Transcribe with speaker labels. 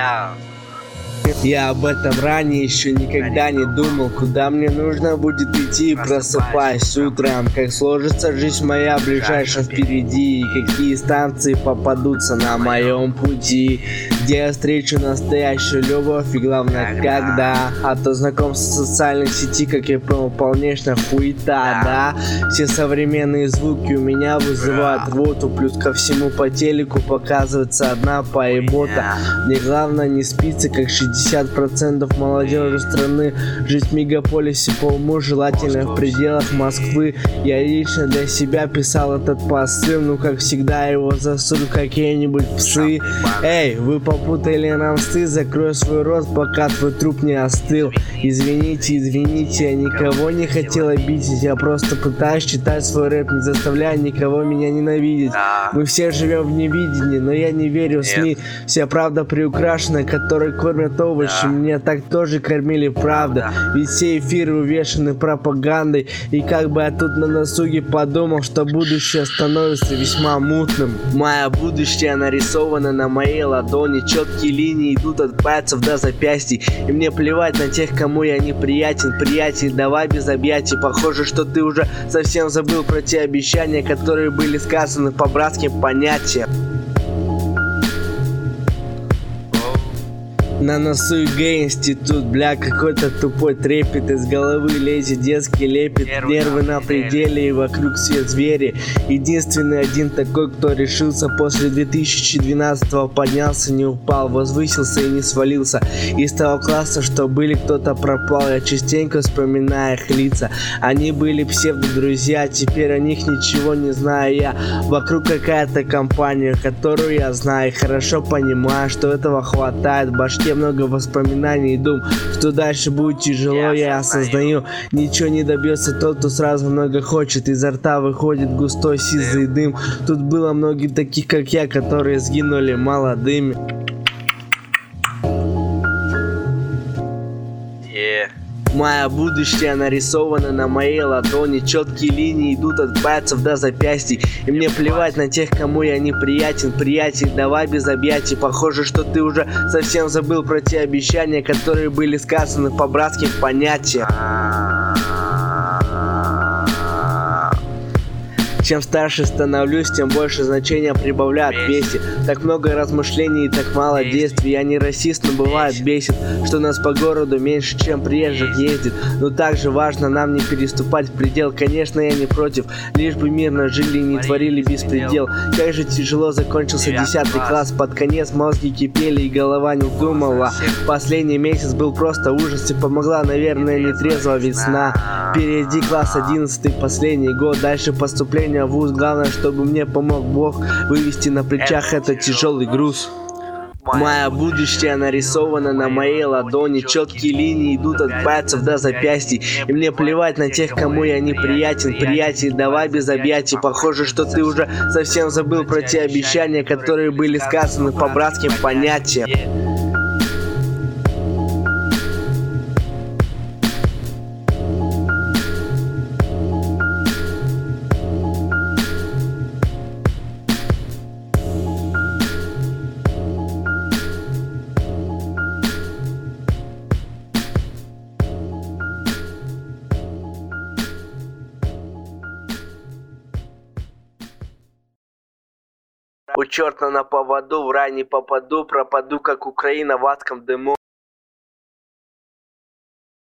Speaker 1: Я об этом ранее еще никогда не думал, куда мне нужно будет идти, просыпаясь утром. Как сложится жизнь моя ближайшая впереди, и какие станции попадутся на моем пути, где я встречу настоящую любовь, и главное когда. А то знакомство в социальной сети, как я понял, полнейшая хуета, да? Все современные звуки у меня вызывают рвоту, плюс ко всему по телеку показывается одна поебота. Мне главное не спится, как 60% молодежи страны. Жить в мегаполисе по уму, желательно в пределах Москвы. Я лично для себя писал этот посыл, ну как всегда его засунут какие-нибудь псы. Эй, вы попутали нам сты, закрой свой рот, пока твой труп не остыл. Извините, извините, я никого не хотел обидеть, я просто пытаюсь читать свой рэп, не заставляя никого меня ненавидеть. Мы все живем в невидении, но я не верю в СМИ. Вся правда приукрашена, которой кормят овощи, меня так тоже кормили, правда. Ведь все эфиры увешаны пропагандой, и как бы я тут на досуге подумал, что будущее становится весьма мутным. Мое будущее нарисовано на моей ладони, четкие линии идут от пальцев до запястий, и мне плевать на тех, кому я неприятен. Приятель, давай без объятий, похоже, что ты уже совсем забыл про те обещания, которые были сказаны по братским понятиям. На носу ЕГЭ-институт, бля, какой-то тупой трепет, из головы лезет детский лепет, нервы на пределе и вокруг все звери. Единственный один такой, кто решился после 2012-го, поднялся, не упал, возвысился и не свалился. Из того класса, что были, кто-то пропал, я частенько вспоминаю их лица. Они были псевдо-друзья, теперь о них ничего не знаю я. Вокруг какая-то компания, которую я знаю, и хорошо понимаю, что этого хватает в башке. Много воспоминаний и дум, что дальше будет тяжело, я осознаю. Ничего не добьется тот, кто сразу много хочет. Изо рта выходит густой сизый дым. Тут было многих таких, как я, которые сгинули молодыми. Мое будущее нарисовано на моей ладони, четкие линии идут от пальцев до запястий, и мне плевать на тех, кому я неприятен. Приятель, давай без объятий, похоже, что ты уже совсем забыл про те обещания, которые были сказаны по братским понятиям. Чем старше становлюсь, тем больше значения прибавляют песни. Так много размышлений и так мало действий. Я не расист, но бывает бесит, что нас по городу меньше, чем приезжих ездит. Но также важно нам не переступать предел. Конечно, я не против, лишь бы мирно жили и не творили беспредел. Как же тяжело закончился 10 класс. Под конец мозги кипели и голова не думала. Последний месяц был просто ужас, и помогла, наверное, нетрезвая весна. Впереди класс 11, последний год. Дальше поступление в вуз, главное, чтобы мне помог Бог вывести на плечах этот тяжелый груз. Мое будущее нарисовано на моей ладони, четкие линии идут от пальцев до запястий, и мне плевать на тех, кому я неприятен. Приятель, давай без объятий, похоже, что ты уже совсем забыл про те обещания, которые были сказаны по братским понятиям. У черта на поводу, в рай не попаду, пропаду, как Украина в адском дыму.